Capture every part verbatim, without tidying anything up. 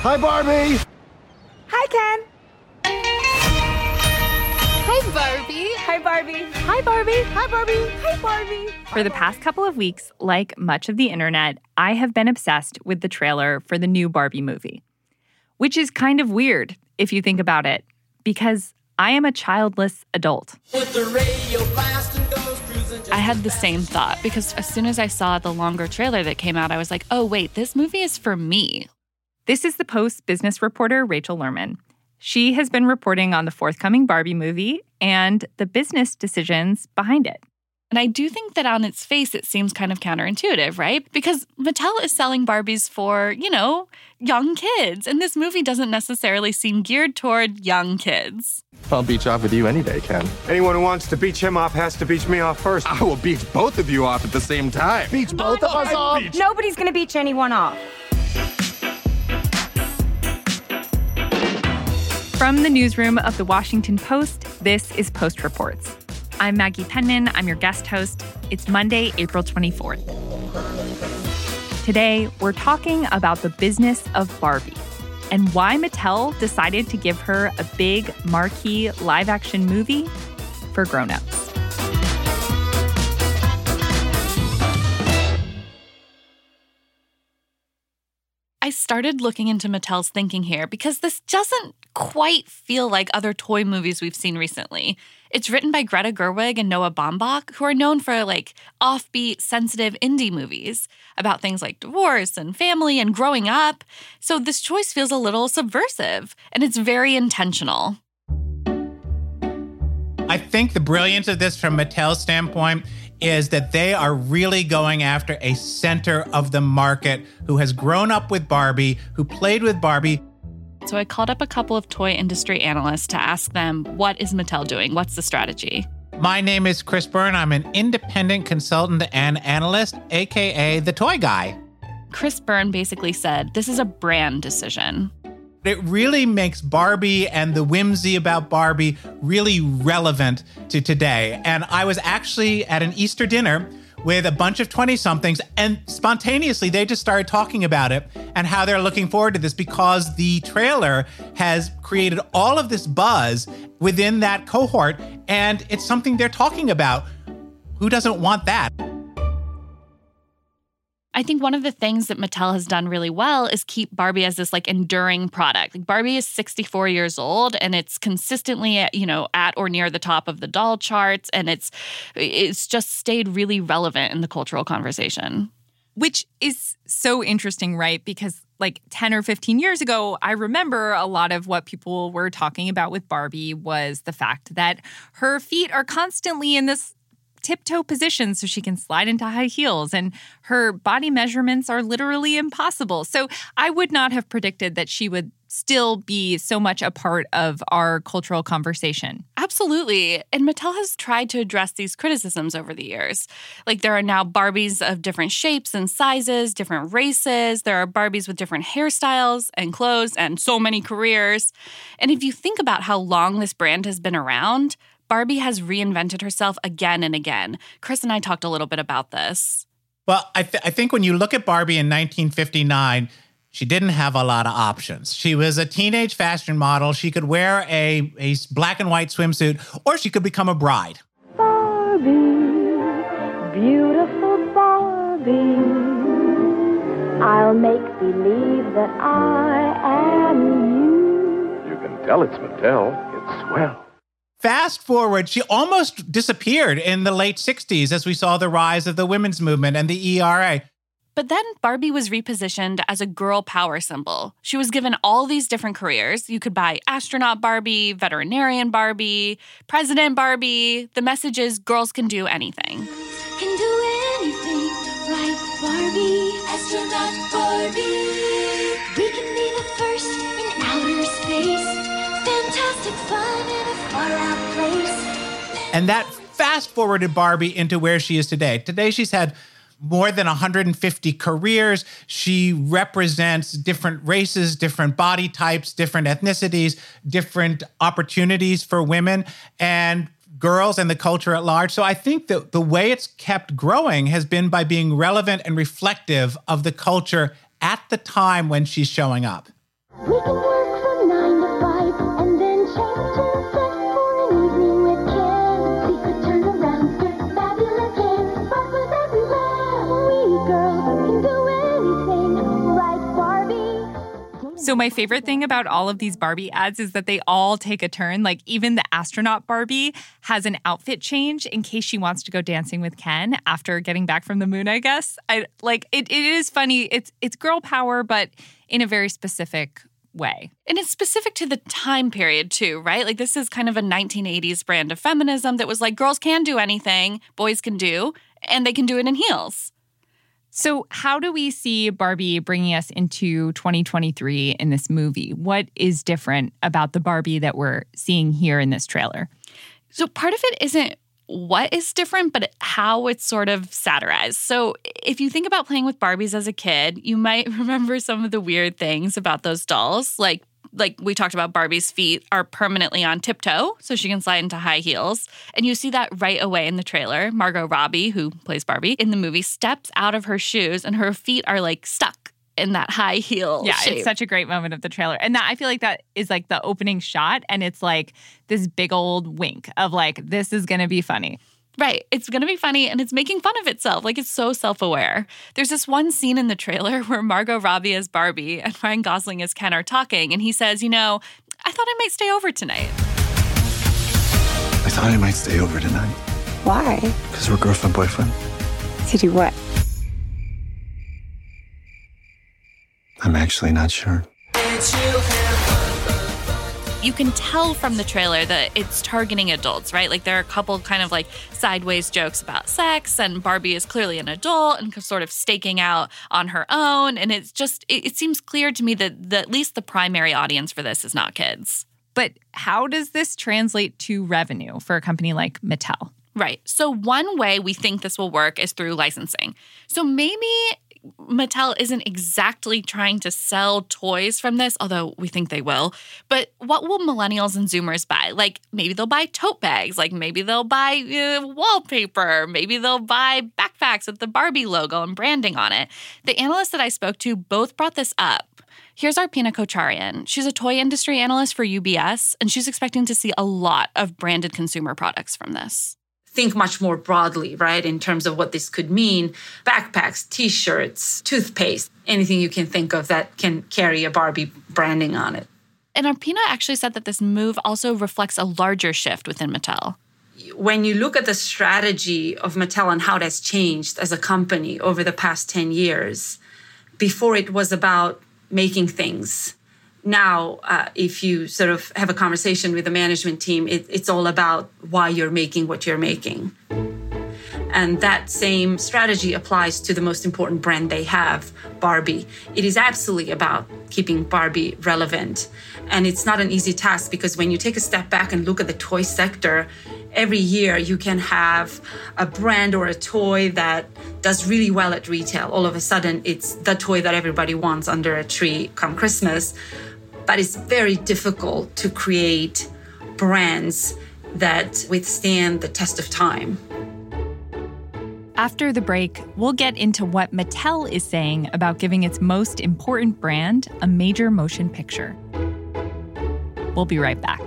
Hi, Barbie. Hi, Ken. Hi, Barbie. Hi, Barbie. Hi, Barbie. Hi, Barbie. Hi, Barbie. For the past couple of weeks, like much of the internet, I have been obsessed with the trailer for the new Barbie movie. Which is kind of weird, if you think about it, because I am a childless adult. I had the same thought, because as soon as I saw the longer trailer that came out, I was like, oh, wait, this movie is for me. This is the Post business reporter, Rachel Lerman. She has been reporting on the forthcoming Barbie movie and the business decisions behind it. And I do think that on its face, it seems kind of counterintuitive, right? Because Mattel is selling Barbies for, you know, young kids. And this movie doesn't necessarily seem geared toward young kids. I'll beach off with you any day, Ken. Anyone who wants to beach him off has to beach me off first. I will beach both of you off at the same time. Beach both of us off? Beach. Nobody's going to beach anyone off. From the newsroom of The Washington Post, this is Post Reports. I'm Maggie Penman. I'm your guest host. It's Monday, April twenty-fourth. Today, we're talking about the business of Barbie and why Mattel decided to give her a big, marquee live-action movie for grown-ups. I started looking into Mattel's thinking here because this doesn't quite feel like other toy movies we've seen recently. It's written by Greta Gerwig and Noah Baumbach, who are known for like offbeat, sensitive indie movies about things like divorce and family and growing up. So this choice feels a little subversive, and it's very intentional. I think the brilliance of this from Mattel's standpoint is that they are really going after a center of the market who has grown up with Barbie, who played with Barbie. So I called up a couple of toy industry analysts to ask them, what is Mattel doing? What's the strategy? My name is Chris Byrne. I'm an independent consultant and analyst, a k a the toy guy. Chris Byrne basically said, this is a brand decision. It really makes Barbie and the whimsy about Barbie really relevant to today. And I was actually at an Easter dinner with a bunch of twenty-somethings, and spontaneously they just started talking about it and how they're looking forward to this because the trailer has created all of this buzz within that cohort, and it's something they're talking about. Who doesn't want that? I think one of the things that Mattel has done really well is keep Barbie as this like enduring product. Like Barbie is sixty-four years old, and it's consistently at, you know, at or near the top of the doll charts, and it's it's just stayed really relevant in the cultural conversation. Which is so interesting, right? Because like ten or fifteen years ago, I remember a lot of what people were talking about with Barbie was the fact that her feet are constantly in this tiptoe position so she can slide into high heels, and her body measurements are literally impossible. So I would not have predicted that she would still be so much a part of our cultural conversation. Absolutely. And Mattel has tried to address these criticisms over the years. Like there are now Barbies of different shapes and sizes, different races. There are Barbies with different hairstyles and clothes and so many careers. And if you think about how long this brand has been around, Barbie has reinvented herself again and again. Chris and I talked a little bit about this. Well, I, th- I think when you look at Barbie in nineteen fifty-nine, she didn't have a lot of options. She was a teenage fashion model. She could wear a, a black and white swimsuit, or she could become a bride. Barbie, beautiful Barbie, I'll make believe that I am you. You can tell it's Mattel. It's swell. Fast forward, she almost disappeared in the late sixties as we saw the rise of the women's movement and the E R A. But then Barbie was repositioned as a girl power symbol. She was given all these different careers. You could buy astronaut Barbie, veterinarian Barbie, president Barbie. The message is girls can do anything. Can do anything, right, Barbie? Astronaut Barbie. We can be the first in outer space. Fantastic fun in a far-out place. And that fast-forwarded Barbie into where she is today. Today, she's had more than one hundred fifty careers. She represents different races, different body types, different ethnicities, different opportunities for women and girls and the culture at large. So I think that the way it's kept growing has been by being relevant and reflective of the culture at the time when she's showing up. We can work from nine to five and then change to set for an evening with Ken. Secret turnaround, good fabulous Ken. Sparklers everywhere. We girls can do anything, right, Barbie? So my favorite thing about all of these Barbie ads is that they all take a turn. Like even the astronaut Barbie has an outfit change in case she wants to go dancing with Ken after getting back from the moon, I guess. I like it, it is funny. It's it's girl power, but in a very specific way. And it's specific to the time period too, right? Like this is kind of a nineteen eighties brand of feminism that was like girls can do anything, boys can do, and they can do it in heels. So how do we see Barbie bringing us into twenty twenty-three in this movie? What is different about the Barbie that we're seeing here in this trailer? So part of it isn't what is different, but how it's sort of satirized. So if you think about playing with Barbies as a kid, you might remember some of the weird things about those dolls. Like like we talked about, Barbie's feet are permanently on tiptoe, so she can slide into high heels. And you see that right away in the trailer. Margot Robbie, who plays Barbie in the movie, steps out of her shoes and her feet are like stuck in that high heel Yeah, shape. It's such a great moment of the trailer. And that I feel like that is like the opening shot, and it's like this big old wink of like, this is going to be funny. Right. It's going to be funny, and it's making fun of itself. Like, it's so self-aware. There's this one scene in the trailer where Margot Robbie as Barbie and Ryan Gosling as Ken are talking, and he says, you know, I thought I might stay over tonight. I thought I might stay over tonight. Why? Because we're girlfriend, boyfriend. To do what? I'm actually not sure. You can tell from the trailer that it's targeting adults, right? Like there are a couple kind of like sideways jokes about sex, and Barbie is clearly an adult and sort of staking out on her own. And it's just, it, it seems clear to me that the, at least the primary audience for this is not kids. But how does this translate to revenue for a company like Mattel? Right. So one way we think this will work is through licensing. So maybe Mattel isn't exactly trying to sell toys from this, although we think they will. But what will millennials and Zoomers buy? Like maybe they'll buy tote bags. Like maybe they'll buy uh, wallpaper. Maybe they'll buy backpacks with the Barbie logo and branding on it. The analysts that I spoke to both brought this up. Here's Arpina Kocharian. She's a toy industry analyst for U B S, and she's expecting to see a lot of branded consumer products from this. Think much more broadly, right, in terms of what this could mean. Backpacks, T-shirts, toothpaste, anything you can think of that can carry a Barbie branding on it. And Arpina actually said that this move also reflects a larger shift within Mattel. When you look at the strategy of Mattel and how that's changed as a company over the past ten years, before it was about making things. Now, uh, if you sort of have a conversation with the management team, it, it's all about why you're making what you're making. And that same strategy applies to the most important brand they have, Barbie. It is absolutely about keeping Barbie relevant. And it's not an easy task because when you take a step back and look at the toy sector, every year you can have a brand or a toy that does really well at retail. All of a sudden, it's the toy that everybody wants under a tree come Christmas. But it's very difficult to create brands that withstand the test of time. After the break, we'll get into what Mattel is saying about giving its most important brand a major motion picture. We'll be right back.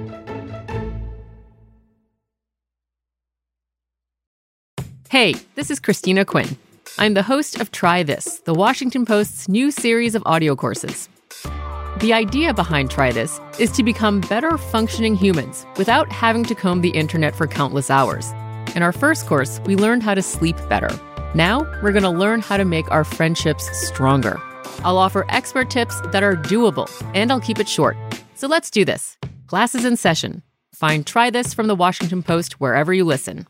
Hey, this is Christina Quinn. I'm the host of Try This, the Washington Post's new series of audio courses. The idea behind Try This is to become better functioning humans without having to comb the internet for countless hours. In our first course, we learned how to sleep better. Now, we're going to learn how to make our friendships stronger. I'll offer expert tips that are doable, and I'll keep it short. So let's do this. Class is in session. Find Try This from the Washington Post wherever you listen.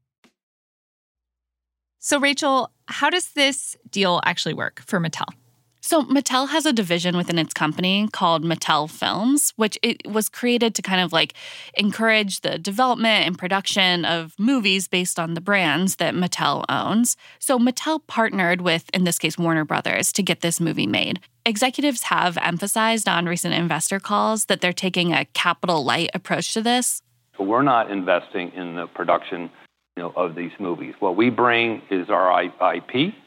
So, Rachel, how does this deal actually work for Mattel? So Mattel has a division within its company called Mattel Films, which it was created to kind of like encourage the development and production of movies based on the brands that Mattel owns. So Mattel partnered with, in this case, Warner Brothers to get this movie made. Executives have emphasized on recent investor calls that they're taking a capital light approach to this. So we're not investing in the production, you know, of these movies. What we bring is our I P.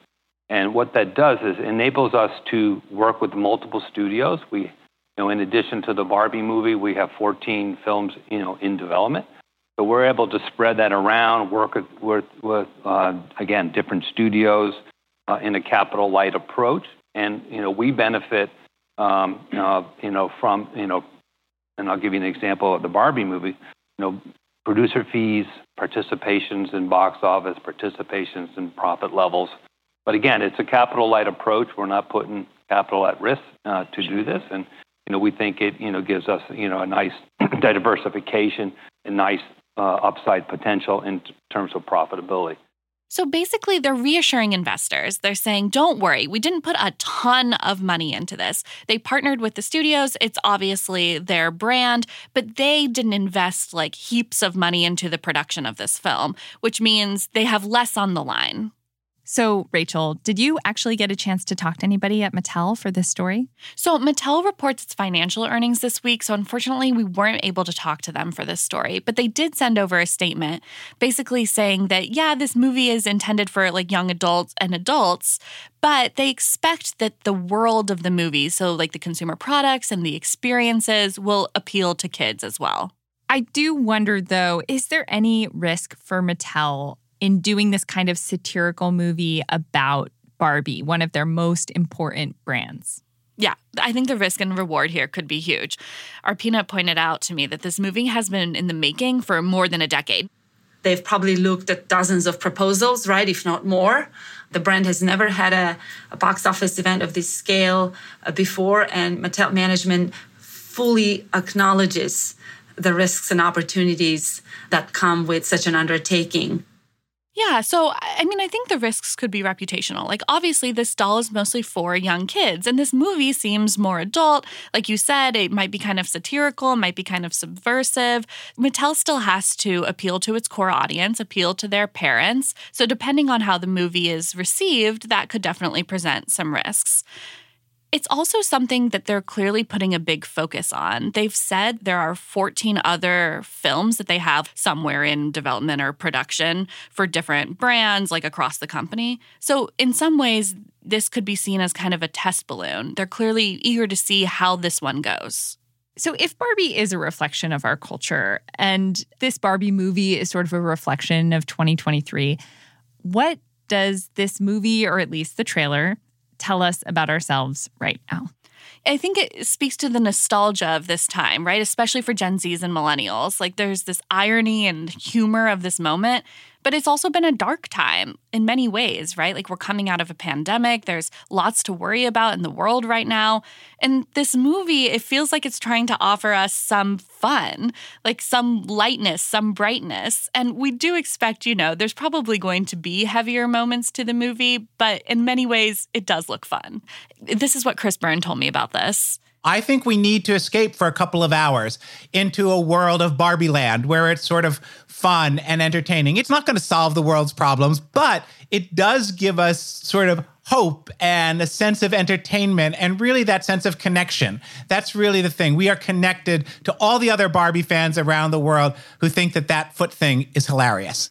And what that does is enables us to work with multiple studios. We, you know, in addition to the Barbie movie, we have fourteen films, you know, in development. So we're able to spread that around, work with, with, with uh, again, different studios uh, in a capital light approach. And, you know, we benefit, um, uh, you know, from, you know, and I'll give you an example of the Barbie movie, you know, producer fees, participations in box office, participations in profit levels. But again, it's a capital light approach. We're not putting capital at risk uh, to do this. And, you know, we think it, you know, gives us, you know, a nice diversification and nice uh, upside potential in t- terms of profitability. So basically, they're reassuring investors. They're saying, don't worry, we didn't put a ton of money into this. They partnered with the studios. It's obviously their brand, but they didn't invest like heaps of money into the production of this film, which means they have less on the line. So, Rachel, did you actually get a chance to talk to anybody at Mattel for this story? So, Mattel reports its financial earnings this week, so unfortunately, we weren't able to talk to them for this story. But they did send over a statement basically saying that, yeah, this movie is intended for like young adults and adults, but they expect that the world of the movie, so like the consumer products and the experiences, will appeal to kids as well. I do wonder, though, is there any risk for Mattel in doing this kind of satirical movie about Barbie, one of their most important brands? Yeah, I think the risk and reward here could be huge. Arpina pointed out to me that this movie has been in the making for more than a decade. They've probably looked at dozens of proposals, right, if not more. The brand has never had a, a box office event of this scale uh, before, and Mattel management fully acknowledges the risks and opportunities that come with such an undertaking. Yeah, so, I mean, I think the risks could be reputational. Like, obviously, this doll is mostly for young kids, and this movie seems more adult. Like you said, it might be kind of satirical, might be kind of subversive. Mattel still has to appeal to its core audience, appeal to their parents. So depending on how the movie is received, that could definitely present some risks. It's also something that they're clearly putting a big focus on. They've said there are fourteen other films that they have somewhere in development or production for different brands, like across the company. So in some ways, this could be seen as kind of a test balloon. They're clearly eager to see how this one goes. So if Barbie is a reflection of our culture, and this Barbie movie is sort of a reflection of twenty twenty-three, what does this movie, or at least the trailer, tell us about ourselves right now? I think it speaks to the nostalgia of this time, right? Especially for Gen Zs and millennials. Like, there's this irony and humor of this moment, but it's also been a dark time in many ways, right? Like, we're coming out of a pandemic. There's lots to worry about in the world right now. And this movie, it feels like it's trying to offer us some fun, like some lightness, some brightness. And we do expect, you know, there's probably going to be heavier moments to the movie, but in many ways, it does look fun. This is what Chris Byrne told me about this. I think we need to escape for a couple of hours into a world of Barbie land where it's sort of fun and entertaining. It's not going to solve the world's problems, but it does give us sort of hope and a sense of entertainment and really that sense of connection. That's really the thing. We are connected to all the other Barbie fans around the world who think that that foot thing is hilarious.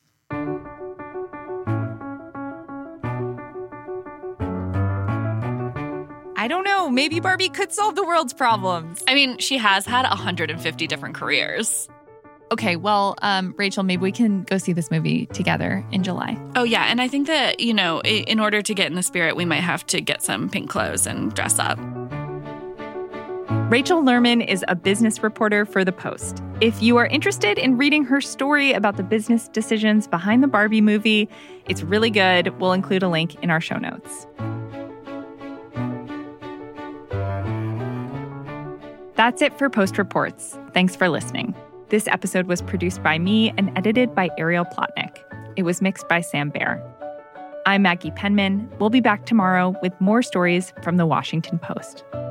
I don't know. Maybe Barbie could solve the world's problems. I mean, she has had one hundred fifty different careers. Okay, well, um, Rachel, maybe we can go see this movie together in July. Oh, yeah. And I think that, you know, in order to get in the spirit, we might have to get some pink clothes and dress up. Rachel Lerman is a business reporter for The Post. If you are interested in reading her story about the business decisions behind the Barbie movie, it's really good. We'll include a link in our show notes. That's it for Post Reports. Thanks for listening. This episode was produced by me and edited by Ariel Plotnick. It was mixed by Sam Baer. I'm Maggie Penman. We'll be back tomorrow with more stories from The Washington Post.